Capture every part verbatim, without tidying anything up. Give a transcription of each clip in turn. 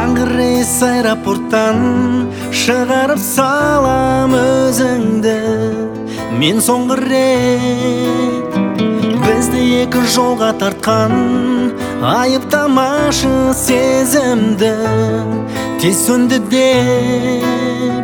Таңғы рейс аэропорттан шығарып салам өзіңді. Мен соңғы рет бізді екі жолға тартқан айыптамашы сезімді тез сөнді деп.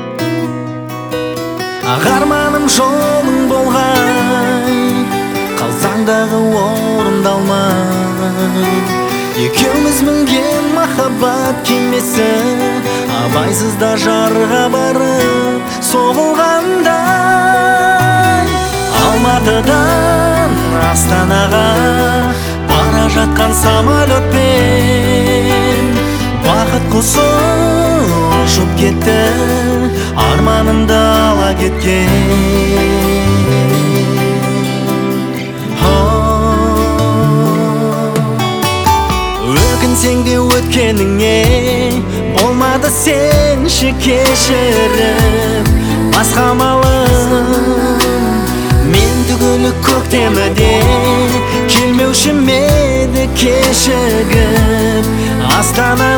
Арманым жолың болғай, қалсаң дағы орындалмай. Екеуміз мінген махаббат кемесі абайсызда жарға барып соғылғандай. Алматыдан Астанаға бара жатқан самолетпен бақыт құсы ұшып кетті, арманымды ала кеткен. Өкінсең де өткеніңе болмады сенші кешіріп. Басқа малым мен түгілі көктеміде келмеуші меді кешігіп. Астана